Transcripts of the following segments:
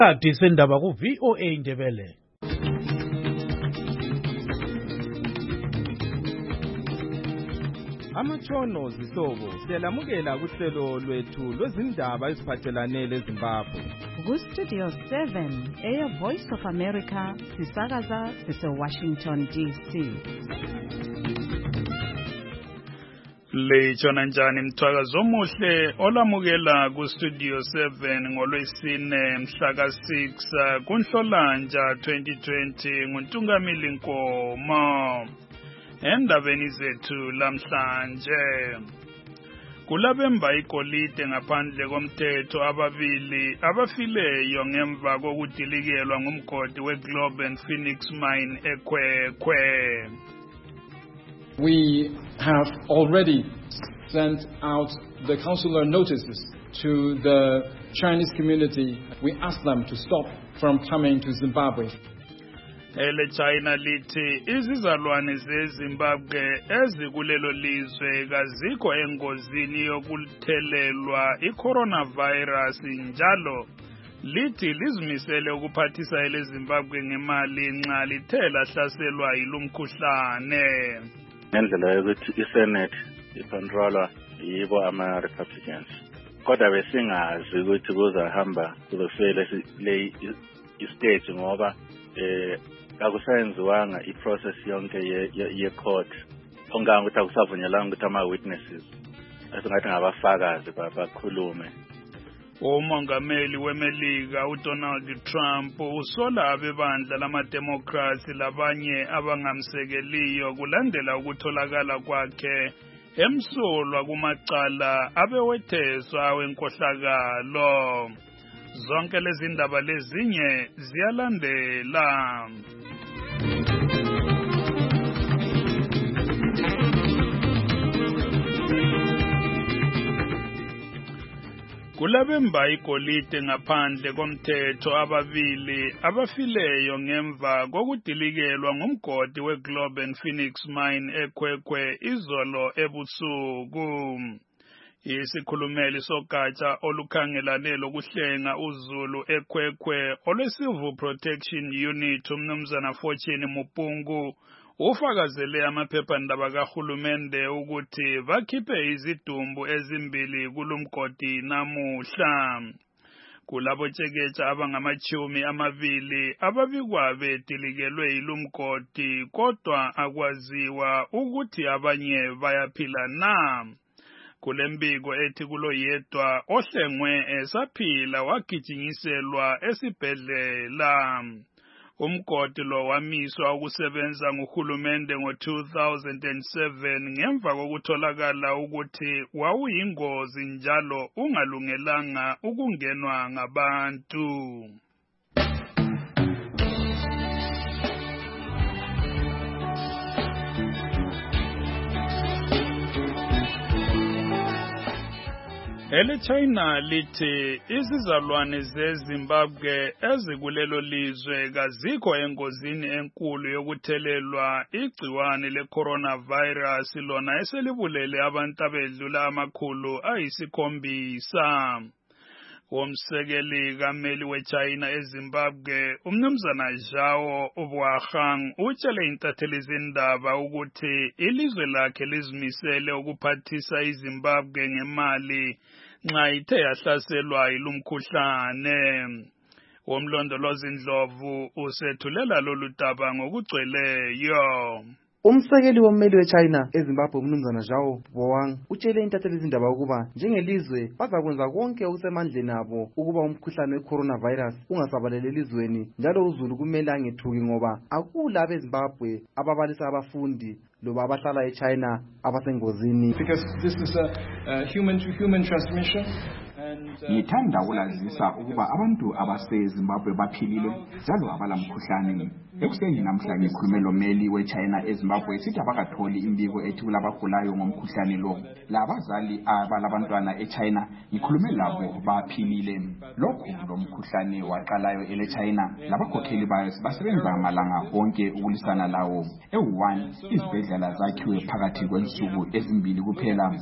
Isikhathi sendaba ku VOA Indebele. Amatshono zihlobo siyalamukela kuhlelo lwethu lwezindaba eziphathelane leZimbabwe. Ku-Studio 7 Voice of America sisakaza sise-Washington DC. Lejona njani mthwakazi omuhle olamukela ku-Studio 7 ngolwesine mhla ka-6 kuNhlolanja 2020 nguNtungamili Nkomo. Endabeni zethu lamhlanje kulabemba igolide ngaphandle komthetho ababili abafileyo ngemva kokudilikelwa ngumgodi weGlobe and Phoenix mine eKwekwe. We have already sent out the consular notices to the Chinese community. We ask them to stop from coming to Zimbabwe. Ele China lithi izizalwane zeZimbabwe ezikulelo lizwe kazikho engozini yokuthelelwa iCoronavirus njalo lithi lizimisele ukuphathisa eleZimbabwe ngemali nxa lithe lahlaselwa yilumkhuhlane. Ngendlela yokuthi iSenate icontrolwa yibo ama-Republicans. Kodwa besingazi ukuthi kuzahamba kuzofela le istage ngoba akusayenziwanga iprocess yonke ye-court. Onganga ukuthi akusavunyelanga ukuthi ama-witnesses esingathi ngabafakazi bakhulume. Umongameli weMelika uDonald Trump usola abebandla lama-Democrats labanye abangamsekeliyo kulandela ukutholakala kwakhe emsulwa kumacala abewetheswa wenkohlakalo. Zonke lezi ndaba lezinye ziyalandela. Kulabemba igolide ngaphandle komthetho ababili abafileyo ngemva kokudilikelwa ngumgodi weGlobe and Phoenix mine eKwekwe izolo ebusuku. Isikhulumeli sogatsha olukhangelane lokuhlenga uzulu eKwekwe olwe-Civil Protection Unit umnumzana Fortune Mupungu ufakazele amaphephandaba kahulumende ukuthi bakhiphe izidumbu ezimbili kulumgodi namuhla. Kulabo tsheketsha abangamachumi amabili ababikwa bedilikelwe yilumgodi kodwa akwaziwa ukuthi abanye bayaphila na. Kulembiko ethi kuloyedwa ohlengwe esaphila wagijinyiselwa esibhedlela. Umgodi lo wamiswa ukusebenza nguhulumende ngo-2007 ngemva kokutholakala ukuthi wawuyingozi njalo ungalungelanga ukungenwa ngabantu. Ele China lithi izizalwane zeZimbabwe ezikulelo lizwe kazikho engozini enkulu yokuthelelwa igciwane leCoronavirus lona eselibulele abantu abedlula 700. Umsekeli kameli weChina eZimbabwe umnumzana Zhao Boahang utshele intatheli zindaba ukuthi ilizwe lakhe lizimisele ukuphathisa iZimbabwe ngemali nxa ithe yahlaselwa yilumkhuhlane. Umlondolozi Ndlovu usethulela lolu daba ngokugcweleyo. Umsekeli wommeli weChina eZimbabwe umnumzana Zhao Boahang utshele intatheli zindaba ukuba njengelizwe bazakwenza konke okusemandleni abo ukuba umkhuhlane weCoronavirus ungasabaleli elizweni njalo uzulu kumele angethuki ngoba akula abeZimbabwe ababalisa abafundi loba abahlala eChina abasengozini. Because this is a human-to-human transmission. Ngithanda ukulazisa ukuba abantu abaseZimbabwe baphilile njalo abalamkhuhlane. Ekuseni namhla ngikhulume lomeli weChina eZimbabwe sithi abakatholi imbiko ethi kulabagulayo ngomkhuhlane lo. Labazali abalabantwana eChina ngikhulume labo baphilile. Lokho lomkhuhlane waqalayo eleChina labakhokheli bayo basebenza malanga onke ukulisana lawo. E1 izibhedlela zakhiwe phakathi kwensuku ezimbili kuphela.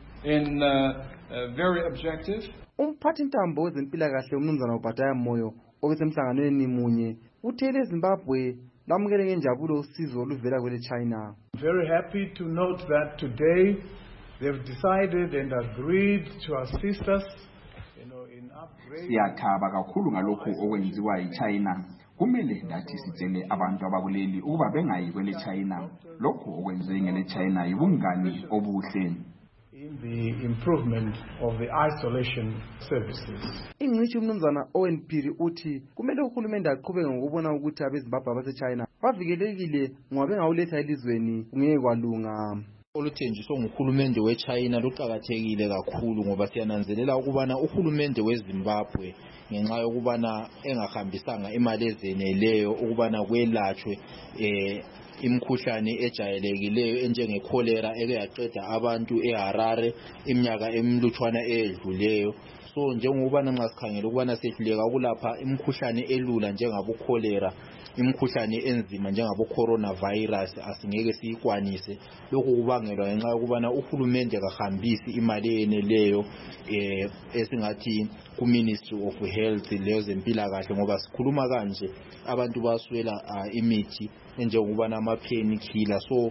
Very objective. Umphathintambo wezempilakahle umnumzana uBhataya Moyo obesemhlanganweni munye uthele Zimbabwe lamukele ngenjabulo usizo oluvela kwele China. Very happy to note that today they've decided and agreed to assist us in upgrading. Siyathaba kakhulu ngalokho okwenziwa yiChina. Kumele ndathi sitshele abantu abakuleli ukuba bengayi kwele China. Lokho okwenziwe ngele China yibungani obuhle. In the improvement of the isolation services. Ingcitshi umnumzana Owen Phiri uthi kumele uhulumende aqhubeke ngokubona ukuthi abeZimbabwe abaseChina bavikelekile ngoba bengawuletha elizweni ngeke kwalunga. Oluthenjiswa nguhulumende weChina luqhakathekile kakhulu ngoba siyananzelela ukubana uhulumende weZimbabwe ngenxa yokubana engahambisanga imali ezeneleyo ukubana kwelatshwe imkhuhlane ejayelekileyo enjenge cholera eke yaqeda abantu eHarare iminyaka emilutshwana eyedluleyo. So njengokubana nxa sikhangela ukubana sehluleka ukulapha imkhuhlane elula njengabo cholera, imkhuhlane enzima njengabo coronavirus asingeke siyikwanise. Lokhu kubangelwa ngenxa yokubana uhulumende kahambisi imali eneleyo esingathi ku Ministry of Health leyo zempilakahle ngoba sikhuluma kanje abantu baswela imithi njengokubana ama painkiller. So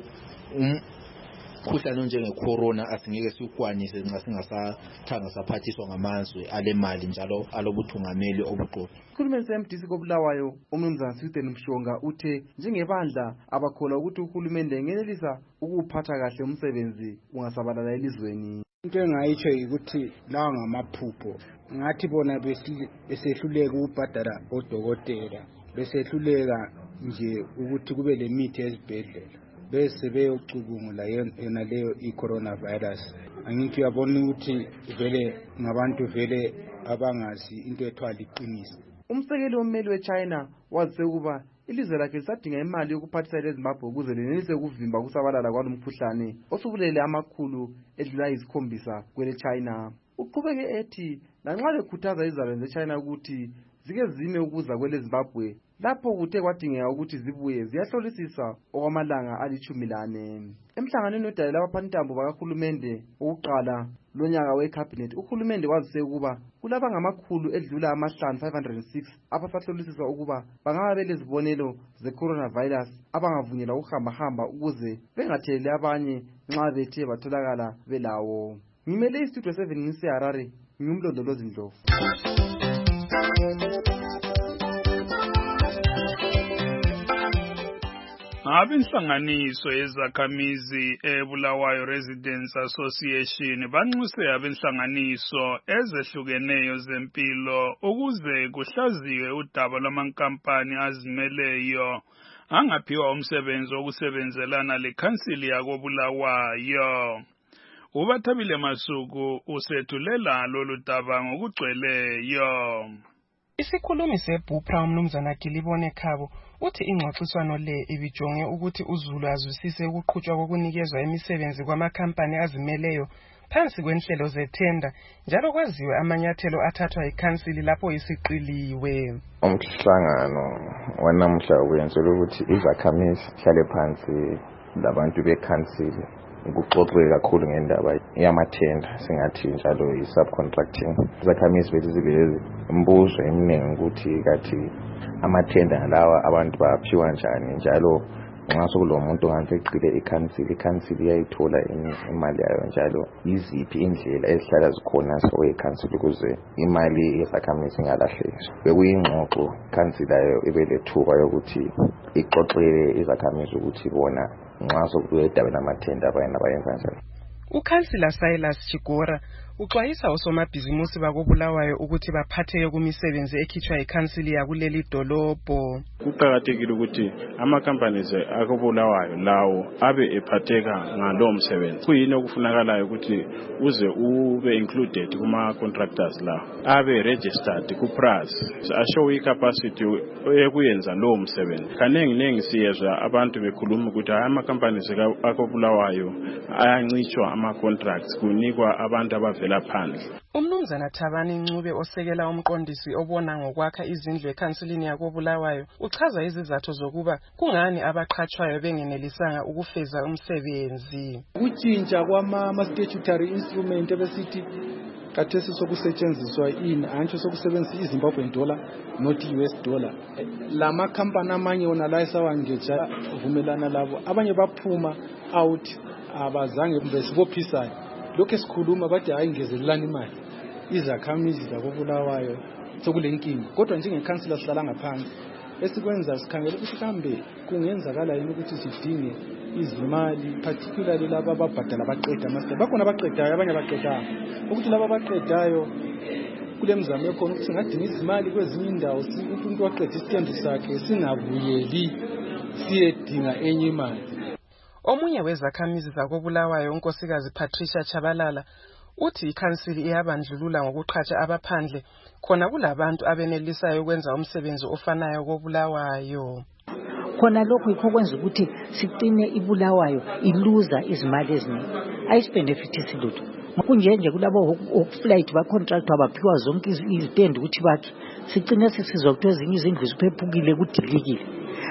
umkhuhlane njenge corona asingeke sikwanise nxa singasathanga saphathiswa ngamazwe alemali njalo alobuthungameli obuqotho. Uhulumende seMDC koBulawayo umnumzana Sithen Mshonga uthe njengebandla abakholwa ukuthi uhulumende engenelisa ukuphatha kahle umsebenzi ungasabalala elizweni. Into engayitsho ukuthi lawa ngamaphupho ngathi bona besehluleka ukubhadala odokotela besehluleka nje ukuthi kube lemithi ezibhedlela bese beyocubungula yona leyo i-coronavirus. Angithi uyabona ukuthi vele ngabantu vele abangazi into ethwala iqiniso. Umsekeli wommeli weChina wazise ukuba ilizwe lakhe lisadinga imali yokuphathisa leZimbabwe ukuze lenelise ukuvimba ukusabalala kwalomkhuhlane osubulele amakhulu edlula 7 kwele China. Uqhubeke ethi lanxa bekhuthaza izizalwane zeChina ukuthi zike zime ukuza kwele Zimbabwe lapho kuthe kwadingeka ukuthi zibuye ziyahlolisisa okwamalanga ali-14. Emhlanganweni odalela abaphathintambo bakahulumende ukuqala lonyaka wecabinet uhulumende wazise ukuba kulaba ngamakhulu edlula 506 abasahlolisiswa ukuba bangaba belezibonelo ze-coronavirus abangavunyelwa ukuhamba ukuze bengatheleli abanye nxa bethe batholakala belawo. Ngimele istudio 7 ngiseHarare, ngimlondolozi Ndlovu. Abinhlanganiso yezakhamizi eBulawayo Residents Association banxuse abinhlanganiso ezehlukeneyo zempilo ukuze kuhlaziywe udaba lwamankampani azimeleyo angaphiwa umsebenzi wokusebenzelana lekhansili yakoBulawayo. Ubathabile Masuku usethulela lolu daba ngokugcweleyo. Isikhulumi seBupra umnumzana Gilibone Khabo uthi ingxoxiswano le ibijonge ukuthi uZulu azwisise ukuqhutshwa kokunikezwa imisebenzi kwamakhampani azimeleyo phansi kwenhlelo zethenda njalo kwaziwe amanyathelo athathwa ikhansili lapho isiqiliwe. Umhlangano wanamuhla uyenzelwe ukuthi izakhamizi hlale phansi labantu bekhansili ukuxoxwe kakhulu ngendaba yamathenda singathi njalo i-subcontracting. Izakhamizi bethu zibe imbuzo eminingi ukuthi kathi amathenda lawa abantu baphiwa njani njalo nxa sokulomuntu ongaseqile ikhansili iyayithola imali yayo njalo yiziphi indlela ezihlala zikhona ikhansili ukuze imali yezakhamizi ingalahleki. Bekuyingxoxo ikhansili ibelethuba yokuthi ixoxele izakhamizi ukuthi bona nxa sokubuye edabeni amathenda bayenza njani. Ukhansila Silas Chigora uxwayisa osomabhizimusi bakoBulawayo ukuthi baphatheke kumisebenzi ekhitshwa ikhansili yakuleli dolobho. Kuqakathekile ukuthi ama-companies akoBulawayo lawo abe ephatheka ngalo msebenzi. Kuyini okufunakalayo ukuthi uze ube included kuma-contractors lawo abe registered ku-PRAS ashow i-capacity ekuyenza lowo msebenzi. Kanengi siyezwa abantu bekhuluma ukuthi ama-companies akoBulawayo ayancitshwa ama-contracts kunikwa abantu abavela phandle. Umnumzana Thabani Ncube osekela umqondisi obona ngokwakha izindlu ekhansilini yakoBulawayo uchaza izizathu zokuba kungani abaqhatshwayo bengenelisanga ukufeza umsebenzi. Ukutshintsha kwama-statutory instrument ebesithi kathesi sokusetshenziswa ini antsho sokusebenzisa iZimbabwean dollar not US dollar. Lama company amanye wona la esawangeja vumelana labo abanye baphuma out abazange besibophisayo lokho esikhuluma bathi hayi ngezelelana imali izakhamizi zakobulawayo sokulenkingi kodwa njengekhansila sihlala ngaphansi esikwenza sikhangela ukuthi kambe kungenzakala yini ukuthi sidinge izimali particularly laba ababhadala abaqeda master bakhona abaqedayo abanye abaqedayo ukuthi laba abaqedayo kule mzamo ekhona ukuthi singadinga izimali kwezinye indawo umuntu waqeda isithembu sakhe singabuyeli siyedinga enye imali. Omunye wezakhamizi zakobulawayo unkosikazi Patricia Chabalala uthi ikhansili iyabandlulula ngokuqhatsha abaphandle khona kulabantu abenelisayo ukwenza umsebenzi ofanayo kobulawayo. Khona lokho yikho kwenza ukuthi siqine ibulawayo iluza izimali eziningi ayisibenefitisi lutho kunjenje kulabo okuflight ba contractor abaphiwa zonke izitende ukuthi bakhe siqine sisizwa ukuthi ezinye izindlu ziphephukile kudilikile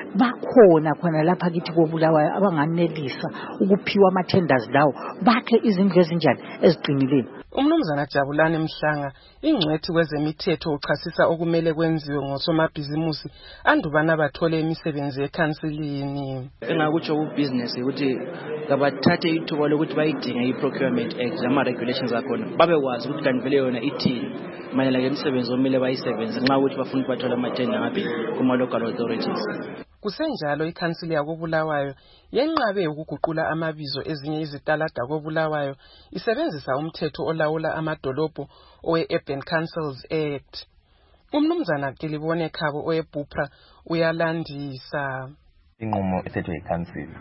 bakhona khona lapha kithi kobulawayo abanganelisa ukuphiwa ama tenders lawo bakhe izindlu ezinjani eziqinileyo. Umnumzana Jabulani Mhlanga ingcwethi kwezemithetho uchasisa okumele kwenziwe ngosomabhizimusi andubana bathole imisebenzi ekhansilini. Engakutsho ubusiness ukuthi kabathathe ithuba lokuthi bayidinge iProcurement Act ama regulations akhona babekwazi ukuthi kanti vele yona ithini mayelana ngemisebenzi omele bayisebenze nxa ukuthi bafuna ukuthola amatenda ngabe kuma local authorities. Kusenjalo ikhansili yakobulawayo yenqabe ukuguqula amabizo ezinye izitalada kobulawayo isebenzisa umthetho olawula amadolobho owe-Urban Councils Act. Umnumzana Kelibone Khabo oweBupra uyalandisa. Inqumo ethethwe ikhansili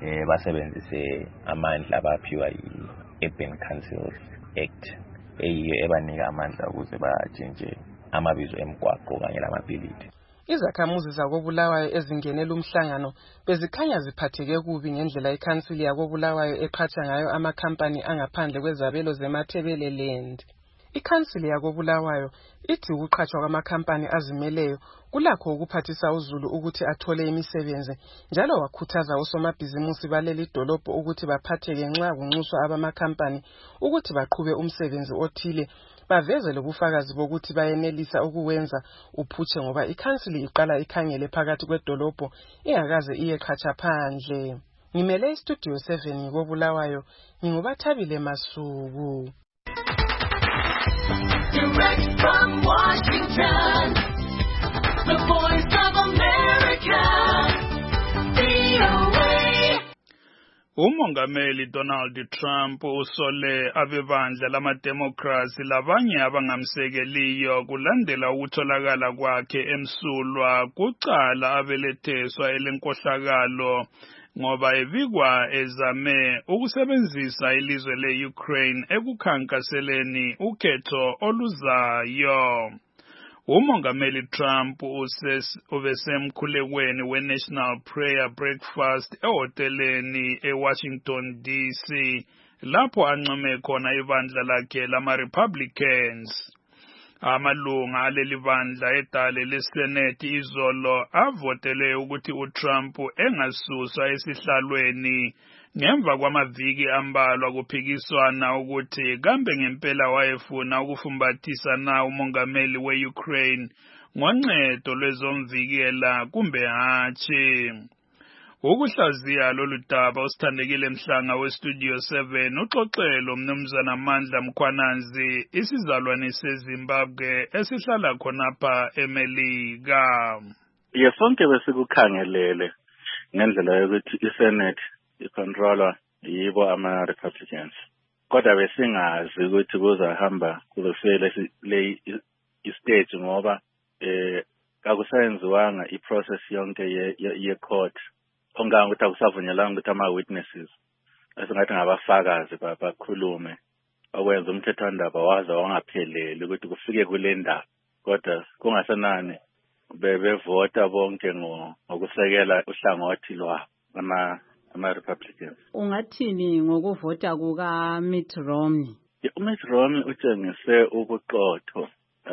basebenzise amandla abaphiwa yi-Urban Councils Act eyiyo ebanika amandla ukuze batshintshe amabizo emgwaqo kanye lamabhilidi. Izakhamuzi zakobulawayo ezingenela umhlangano bezikhanya ziphatheke kubi ngendlela ikhansili yakobulawayo eqhatsha ngayo amakhampani angaphandle kwezabelo zeMathebeleland. Ikhansili yakobulawayo ithi ukuqhatshwa kwamakhampani azimeleyo kulakho ukuphathisa uZulu ukuthi athole imisebenzi njalo wakhuthaza osomabhizimusi baleli dolobho ukuthi baphatheke nxa kunxuswa abamakhampani ukuthi baqhube umsebenzi othile baveze lobufakazi bokuthi bayenelisa ukuwenza uphutshe ngoba ikhansili iqala ikhangele phakathi kwedolobho ingakaze iyeqhatsha phandle. Ngimele istudio 7 ngikobulawayo ngingubathabile Masuku. Direct from Washington, the Voice of America, VOA. Umongameli Donald Trump usole abebandla lama-Democrats labanye abangamsekeliyo kulandela ukutholakala kwakhe emsulwa kucala abeletheswa elenkohlakalo ngoba ebikwa ezame ukusebenzisa ilizwe le-Ukraine ekukhankaseleni ukhetho oluzayo. Umongameli Trump ubesemkhulekweni we-National Prayer Breakfast ehoteleni eWashington DC lapho ancome khona ibandla lakhe lama-Republicans. Amalunga aleli bandla edale leSenate izolo avotele ukuthi uTrump engasuswa esihlalweni ngemva kwamaviki ambalwa kuphikiswana ukuthi kambe ngempela wayefuna ukufumbathisa na umongameli we-Ukraine ngoncedo lwezomvikela kumbe hatshi. Ukuhlaziya lolu daba usithandekile Mhlanga westudio 7 uxoxelo umnumzana Mandla Mkhwananzi isizalwane seZimbabwe esihlala khonapha eMelika. Yesonke besikukhangelele ngendlela yokuthi iSenate icontrolwa yibo ama-Republicans. Kodwa besingazi ukuthi kuzahamba kuzofika le stage ngoba kakusayenziwanga iprocess yonke ye-court. Onganga ukuthi akusavunyelanga ukuthi ama-witnesses esingathi ngabafakazi bakhulume okwenza umthethwandaba waze wangapheleli ukuthi kufike kule ndaba. Kodwa kungasenani bevota bonke ngokusekela uhlangothi lwabo ama-Republicans. Ungathini ngokuvota kuka Mitt Romney? uMitt Romney utshengise ubuqotho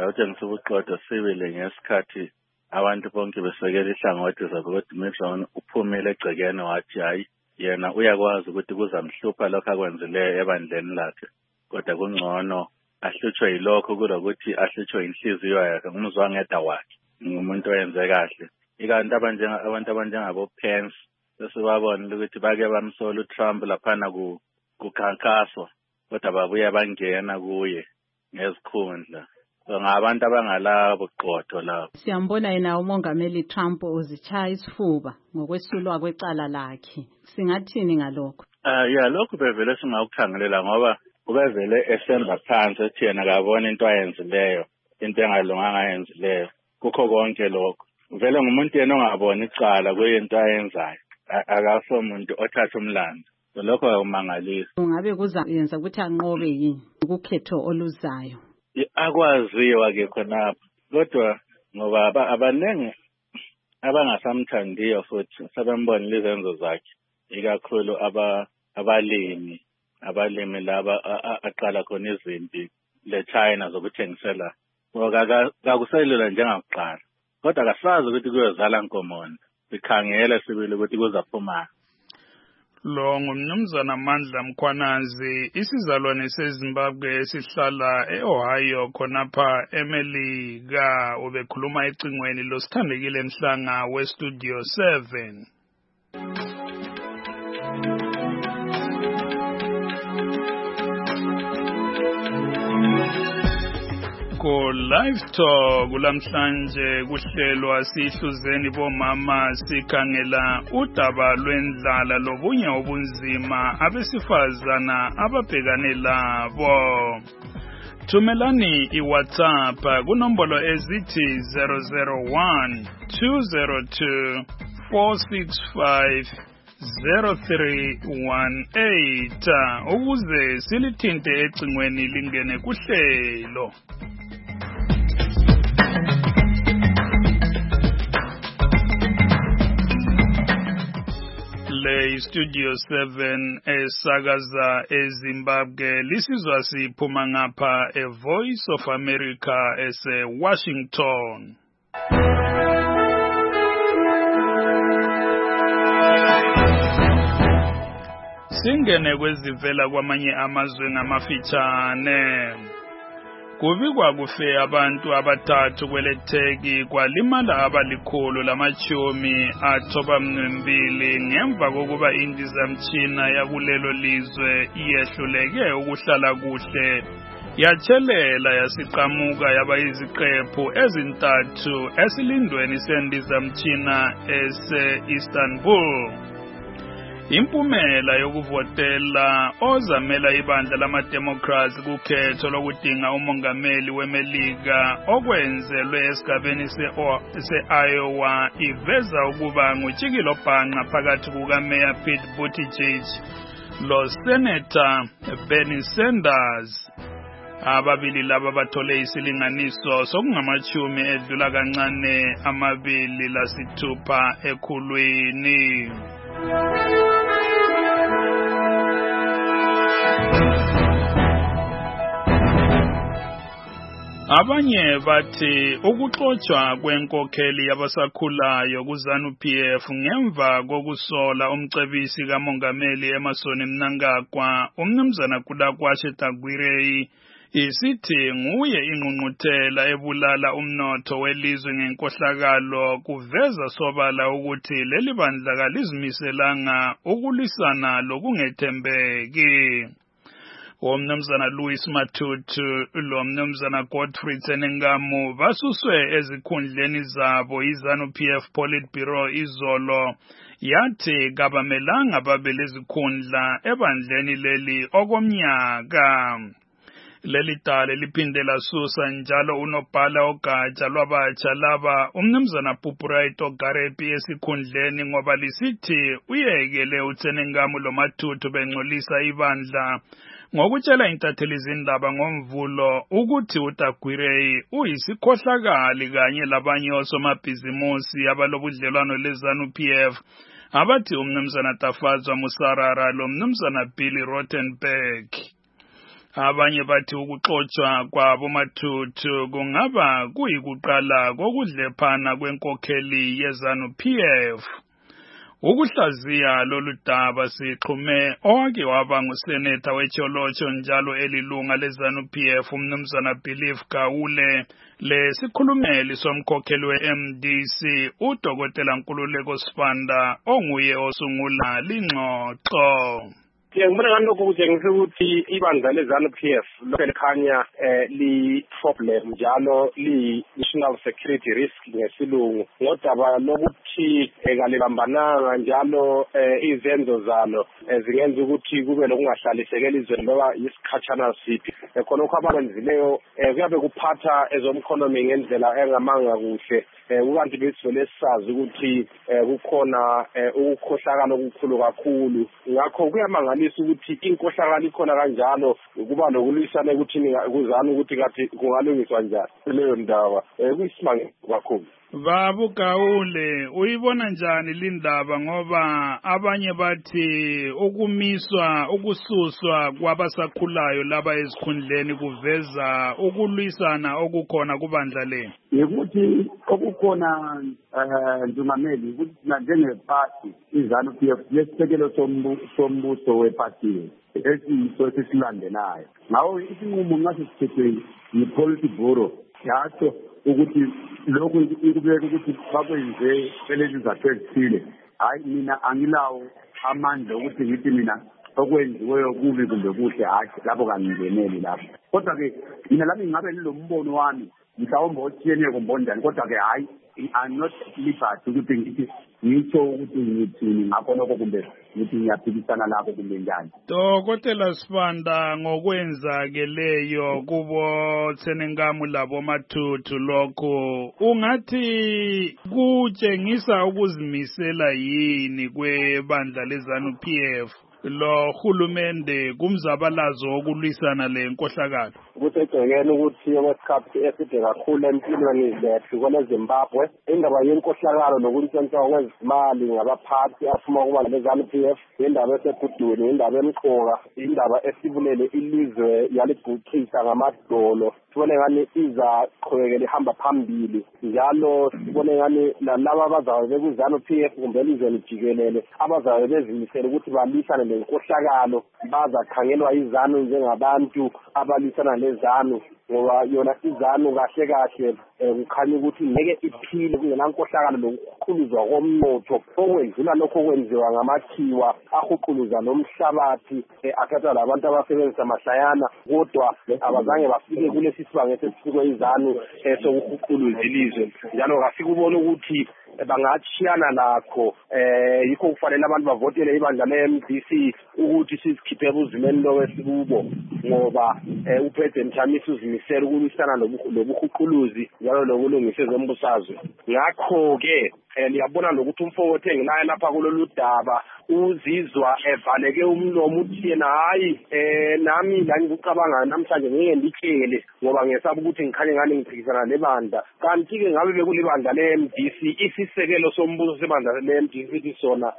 sibile ngesikhathi abantu bonke besekela ihlangothi zabo ukuthi Mitt Romney uphumile egcekeni wathi hayi yena uyakwazi ukuthi kuzamhlupha lokho akwenzileyo ebandleni lakhe kodwa kungcono ahlutshwe yilokho kulokuthi ahlutshwe inhliziyo yakhe ngumzwangedwa wakhe ngumuntu oyenze kahle ikanti abantu abanjengabo Pence sesibabona ukuthi bake bamsola uTrump laphana kukhankaswa kodwa babuye bangena kuye ngezikhundla so ngabantu abangalabo qotho lapho. Siyambona yena umongameli Trump uzichaya isifuba ngokwesulwa kwecala lakhe. Singathini ngalokho? Lokho bevele singakukhangelela ngoba ubevele esenza phansi ethi yena akabona into ayenzileyo, into engalunganga ayenzileyo. Kukho konke lokho. Vele ngumuntu yena ongabona icala kwento ayenzayo. Akaso umuntu othatha umlando. Lokho akumangalisa. Ungabe kuzayenza ukuthi anqobe yini ukukhetho oluzayo? Akwaziwa ke khonapho. Kodwa ngoba abanenge abangasamthandiyo futhi sebembona izenzo zakhe. Ikakhulu abalimi laba aqala khona izimpi le-China zokuthengisela. Kakuselula njengakuqala. Kodwa kasazi ukuthi kuyozala nkomona. Sikhangele sibili ukuthi kuzaphuma. Lo ngumnumzana Mandla Mkhwanazi, isizalwane seZimbabwe esihlala eOhio khonapha eMelika, ubekhuluma ecingweni losithandekile Mhlanga weStudio 7. Ko live talk kulamhlanje kuhlelwa sihluzeni bomama sikhangela udaba lwendlala lobunye obunzima abesifazana ababhekane labo. Thumelani iWhatsApp kunombolo ezithi 001 202 465 0318 ukuze silithinte ecingweni lingene kuhlelo. Le Studio 7 esakaza eZimbabwe lisizwa siphuma ngapha eVoice of America ese-Washington. Singene kwezivela kwamanye amazwe ngamafitshane. Kubikwa kufe abantu abathathu kweletheki kwalimala abalikhulu lamachumi athoba mnwembili ngemva kokuba indizamtshina yakulelo lizwe iyehluleke ukuhlala kuhle yatshelela yasiqamuka yaba iziqephu ezintathu esilindweni sendizamtshina ese-Istanbul. Impumela yokuvotela ozamela ibandla lama-Democrats kukhetho lokudinga umongameli weMelika okwenzelwe esigabeni se-Iowa iveza ukuba nguTshikilo bhanqa phakathi kukaMeya Pete Buttigieg lo-Senator Bernie Sanders. Ababili laba bathole isilinganiso sokungamachumi edlula kancane 26 ekhulwini. Abanye bathi ukuxotsha kwenkokheli yabasakhulayo kuZANU-PF ngemva kokusola umcebisi kamongameli Emmerson Mnangagwa umnumzana Kulakwashe Tagwirei isithi nguye ingqungquthela ebulala umnotho welizwe ngenkohlakalo kuveza sobala ukuthi leli bandla kalizimiselanga ukulwisana lokungethembeki. Umnumzana Louis Matutu lo mnumzana Godfrey Tsenengamu basuswe ezikhundleni zabo iZANU-PF Politburo izolo yathi kabamelanga babe lezikhundla ebandleni leli okomnyaka. Leli dale liphinde lasusa njalo unobhala ogatsha lwabatsha laba umnumzana Pupuraito Garepi esikhundleni ngoba lisithi uyekele uTsenengamu lo Matutu bengcolisa ibandla ngokutshela intatheli zindaba ngomvulo ukuthi uTagwirei uyisikhohlakali kanye labanye osomabhizimusi abalobudlelwano leZANU-PF abathi umnumzana Tafazwa Musarara lo mnumzana Billy Rottenberg. Abanye bathi ukuxotsha kwabo Matutu kungaba kuyikuqala kokudlephana kwenkokheli yeZANU-PF. Ukuhlaziya lolu daba sixhume owake waba nguseneta wetsholotsho njalo elilunga leZANU-PF umnumzana Believe Gawule lesikhulumeli somkhokheli we-MDC uDokotela Nkululeko Sifanda onguye osungula lingxoxo. Ngibona ngalokho kutshengisa ukuthi ibandla leZANU-PF lokho likhanya li-problem njalo li-national security risk ngesilungu ngodaba lokuthi kalibambananga njalo izenzo zalo zingenza ukuthi kube lokungahlaliseki elizweni loba isikhatshana siphi khonokho abakwenzileyo kuyabe kuphatha ezomkhonomi ngendlela engamanga kuhle kukanti besivele sazi ukuthi kukhona ukukhohlakala okukhulu kakhulu ngakho kuyamangalisa ukuthi inkohlakala ikhona kanjalo kuba lokulwisana ukuthi kuzana ukuthi kathi kungalungiswa njani leyo ndaba kuyisimanga kakhulu. Babu Gawule uyibona njani lindaba ngoba abanye bathi ukususwa kwabasakhulayo laba ezikhundleni kuveza ukulwisana okukhona kubandla leni ukuthi okukhona Ndugameli ukuthi njengephathi iZANU-PF lesisekelo sombuso weparty esiyiso esisilandelayo ngawo isinqumo ngase sithethwe yiPolitburo yaso ukuthi lokhu ikubeka ukuthi bakwenze belezi izathu ezithile hayi mina angilawo amandla ukuthi ngithi mina okwenziweyo kubi kumbe kuhle hayi lapho kangingeneli lapho kodwa-ke mina lami ngabe nilombono wami mhlawumbe othiyene kumbonjani kodwa-ke hayi I'm not liberty ukuthi ngithi ngitsho ukuthi ngithini ngakho lokho kumbe ngithi ngiyaphikisana lapho kumbe njani. Dokotela Sifanda ngokwenzakeleyo kubo Tsenengamu labo Mathuthu lokho ungathi kutshengisa ukuzimisela yini kwebandla leZANU-PF lo hulumende kumzabalazo wokulwisana le nkohlakalo kusegcekeni ukuthi okwesikhathi eside kakhulu empilweni zethu kweleZimbabwe indaba yenkohlakalo nokuntshontsha kwezimali ngabaphathi afuma ukuba leZANU-PF indaba esegudweni indaba emqoka indaba esibulele ilizwe yalibhuqisa ngamadolo sibone ngani izaqhubekela ihamba phambili njalo sibone ngani laba abazabe beku-ZANU-PF kumbe elizweni jikelele abazabe bezimisele ukuthi balwisane lenkohlakalo bazakhangelwa iZANU njengabantu abalwisana leZANU ngoba yona iZANU kahle kahle kukhanya ukuthi ngeke iphile kungenankohlakalo lokuqhuluzwa komnotho okwendlula lokho okwenziwa ngamakhiwa ahuquluza nomhlabathi athatha labantu abasebenzisa mahlayana kodwa abazange bafike kulesi sibanga esesifikwe iZANU sokuhuquluza ilizwe njalo kasikubona ukuthi bangachiyana lakho yikho kufanele abantu bavotele ibandla le-MDC ukuthi sizikhiphe ebuzimeni lowo esikubo ngoba uPresident Chamisa uzimisela ukulwisana lobuhuquluzi njalo lokulungisa ezombusazwe ngakho-ke liyabona nokuthi umfowethu engilayo lapha kulolu daba uzizwa evaleke umlomo uthi yena hayi nami la ngikucabanga namhlanje ngeke nditshele ngoba ngesaba ukuthi ngikhanye ngani ngiphikisana lebandla kanti-ke ngabe bekulibandla le-MDC isisekelo sombuso sebandla le-MDC ithi sona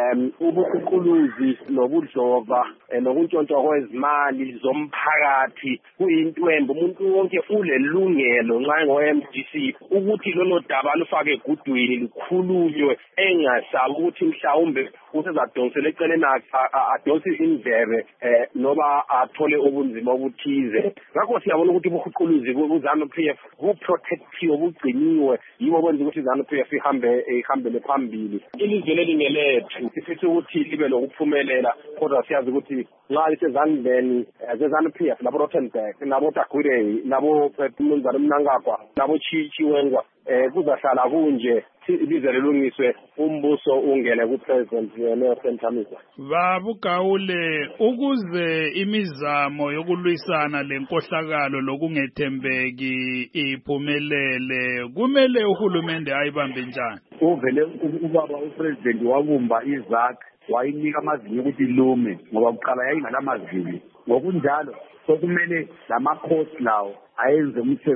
ubuhuquluzi nobudlova nokuntshontshwa kwezimali zomphakathi kuyintwembe umuntu wonke ulelungelo nxa ngo-MDC ukuthi lolo daba lufake egudwini likhulunywe engasabi ukuthi mhlawumbe usezadonsela eceleni adonse indlebe noba athole ubunzima obuthize ngakho siyabona ukuthi ubuhuquluzi ku-ZANU-PF buprotectiwe bugciniwe yibo kwenza ukuthi i-ZANU-PF ihambele phambili ilizwe lelingelethu sifisa ukuthi libe lokuphumelela kodwa siyazi ukuthi nxa lisezandleni ze-ZANU-PF labo-Rothenberg nabo-Tagwirei nabo-Mnumzana Mnangagwa nabo-Chiwengwa kuzahlala kunje ilizwe lilungiswe umbuso ungene ku-President Nelson Chamisa. Babu Gawule ukuze imizamo yokulwisana lenkohlakalo lokungethembeki iphumelele kumele uhulumende ayibambe njani uvele ubaba uPresident wabumba iZAC wayinika amazinyo ukuthi ilume ngoba kuqala yayingalamazinyo ngokunjalo sokumele lamakhosi lawo ayenze umsebenzi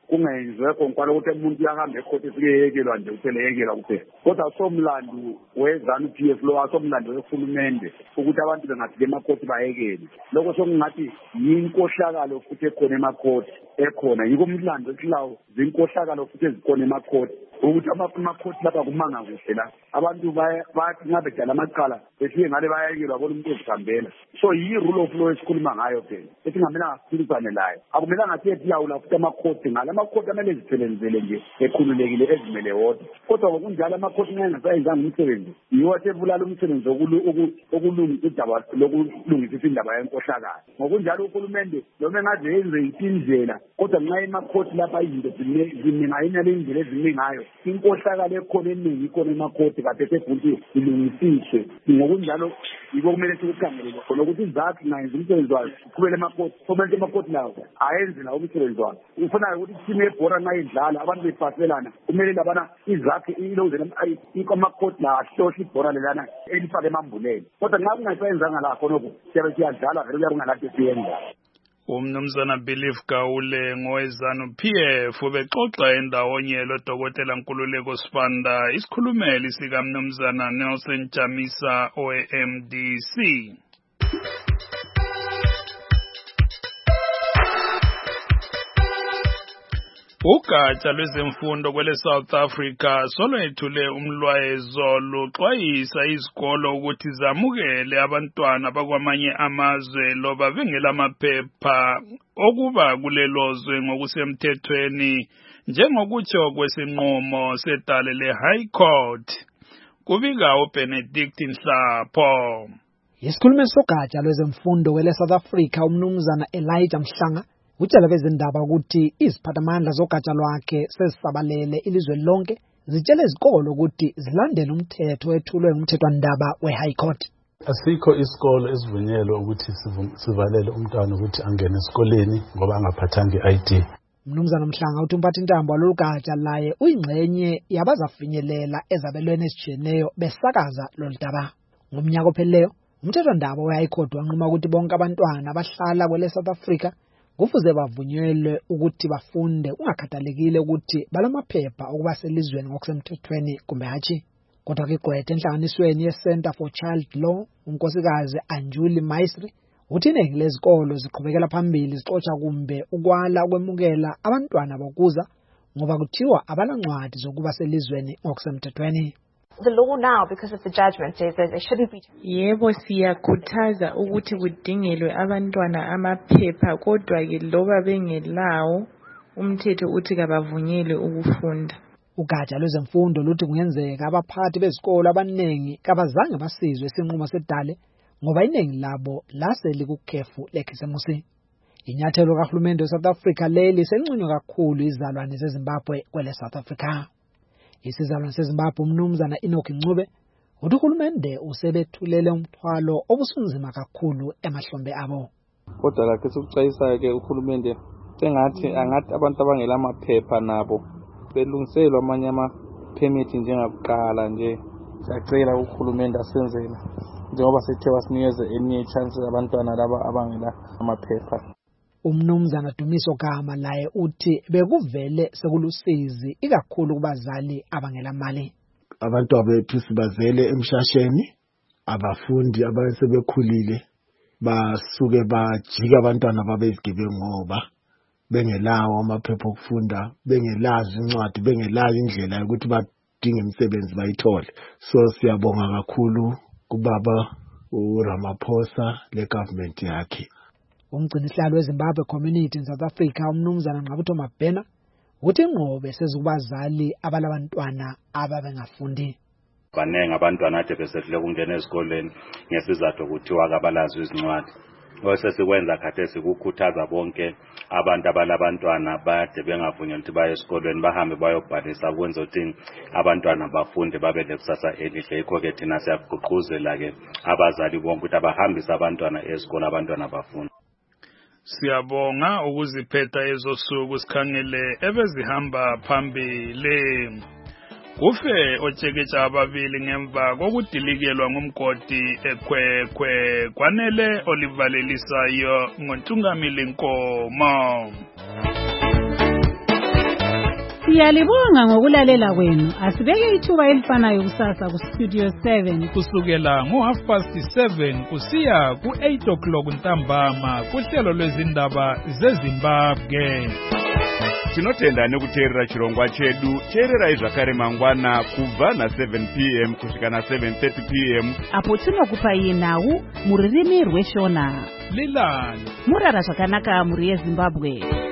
kungenzwe konkwalo ukuthi umuntu uyahambe ekhoti sikeyekelwa nje useleyekelwa kuphela kodwa somlando we-ZANU-PF lo asomlando wehulumende ukuthi abantu bengafika emakhoti bayekele lokho sokungathi yinkohlakalo futhi ekhona emakhoti ekhona yiko umlando esilawo zinkohlakalo futhi ezikhona emakhoti ukuthi amakhoti lapha kumanga kuhle la abantu bayathi ngabe dala amacala befike ngale bayayekelwa bona umuntu ezihambela so yi-rule of law esikhuluma ngayo phela esingamelanga siphikisane layo akumelanga siye siyawula futhi amakhoti ngala amakhoti amele ezisebenzele nje ekhululekile ezimele wodwa kodwa ngokunjalo amakhoti nxa engasayenzanga umsebenzi yiwo asebulala umsebenzi okulungisa udaba lokulungisisa indaba yenkohlakalo ngokunjalo uhulumende noma engaze yenze yiphi indlela kodwa nxa emakhoti lapha izinto ziningayinya le indlela eziningi ngayo inkohlakalo ekhona eningi ikhona emakhoti kade sefuthi ilungisiswe ngokunjalo yiko kumele sikukhangelele khona ukuthi izakhi ngayenza umsebenzi wayo uqhubele emakhoti kumele emakhoti lawo ayenze lawo umsebenzi wayo ufuna ukuthi ithimu yebhora nxa idlala abantu befaselana kumele labana izakhi ilozela amakhoti la ahlohla ibhora lelana elifake emambuleni kodwa nxa kungasayenzanga la khonokho siyabe siyadlala vele kuyabe kungalapho siyenza. Umnumzana Belief Gawule ngowe-ZANU-PF ubexoxa endawonye loDokotela Nkululeko Sibanda isikhulumeli sikaMnumzana Nelson Chamisa owe-MDC. Ugatsha lwezemfundo kwele South Africa solwethule umlwayezo luxwayisa izikolo ukuthi zamukele abantwana bakwamanye amazwe loba bengela maphepha okuba kulelozwe ngokusemthethweni njengokutsho kwesinqumo sedale le-High Court. Kubika uBenedict Nhlapho. Isikhulumeli sogatsha lwezemfundo kwele South Africa umnumzana Elijah Mhlanga utshela bezindaba ukuthi iziphathamandla zogatsha lwakhe sezisabalele ilizwe lonke zitshela izikolo ukuthi zilandele umthetho wethulwe ngumthethwandaba we-High Court. Asikho isikolo esivunyelwe ukuthi sivalele umntwana ukuthi angene esikoleni ngoba angaphathanga i-ID. Mnumzana Mhlanga uthi umphathintambo walolu gatsha laye uyingxenye yabazafinyelela ezabelweni ezitshiyeneyo besakaza lolu daba. Ngomnyaka opheleyo umthethwandaba we-High Court wanquma ukuthi bonke abantwana abahlala kwele South Africa kufuze bavunyelwe ukuthi bafunde ungakhathalekile ukuthi balamaphepha okuba selizweni ngokusemthethweni kumbe hatshi. Kodwa ke igqwetha enhlanganisweni ye-Center for Child Law unkosikazi Anjuli Maisri uthi iningi lezikolo ziqhubekela phambili zixoxa kumbe ukwala ukwemukela abantwana bokuza ngoba kuthiwa abalancwadi zokuba selizweni ngokusemthethweni. The law now, because of the judgment, says that they shouldn't be. Yebo siyakhuthaza ukuthi kudingelwe abantwana amaphepha kodwa ke loba bengelawo umthetho uthi kabavunyelwe ukufunda. Ugatsha lwezemfundo luthi kungenzeka abaphathi bezikolo abaningi kabazange basizwe isinqumo sedale ngoba iningi labo laseli kukhefu leKhisemusi. Inyathelo kahulumende weSouth Africa leli sencunywa kakhulu izalwane zeZimbabwe kwele South Africa. Isizalwane seZimbabwe umnumzana Enoch Ncube uthi uhulumende usebethulele umthwalo obusunzima kakhulu emahlombe abo. Kodwa lakhe sokuxwayisa ke uhulumende sengathi abantu abangela amaphepha nabo belungiselwa amanye ama-permit njengakuqala nje. Siyacela uhulumende asenzele njengoba sethe wasinikeze enye i-chance abantwana laba abangela amaphepha. Umnumzana Dumiso Gama laye uthi bekuvele sekulusizi ikakhulu kubazali abangela mali. Abantu abethu sibazele emshasheni abafundi abasebekhulile basuke bajika abantwana babezigebengu ngoba bengelawo amaphepha okufunda bengelazi incwadi bengelazi indlela yokuthi badinge imisebenzi bayithole. So siyabonga kakhulu kubaba uRamaphosa le government yakhe. Umgcinisihlalo weZimbabwe Community in South Africa umnumzana Nqabutho Mabhena uthi ingqobe sezikubazali abalabantwana ababengafundi. Banenge abantwana ade besedlule kungena ezikoleni ngesizathu kuthiwa kabalazi izincwadi. Osesikwenza khathesi kukhuthaza bonke abantu abalabantwana bade bengavunyelwa ukuthi baye esikoleni bahambe bayobhalisa kwenza ukuthi abantwana bafunde babe lekusasa elihle. Yikho ke thina siyagqugquzela ke abazali bonke ukuthi abahambise abantwana esikole abantwana bafunde. Siyabonga ukuziphetha ezosuku sikhangele ebezihamba phambili. Kufe otsheketsha ababili ngemva kokudilikelwa ngumgodi eKwekwe kwanele olivalelisayo ngoNtungamili Nkomo. Siyalibonga ngokulalela kwenu. Asibeke ithuba elifanayo kusasa ku Studio 7 kusukela ngo7:30 kusiya ku8 ntambama kuhlelo lwezindaba zeZimbabwe. Tinotenda nekuteerera chirongwa chedu. Teererai zvakare mangwana kubva na7 p.m. kusvika na7:30 p.m. apo tinokupai nhau muririmi rweshona. Lilani murara zvakanaka muri yeZimbabwe.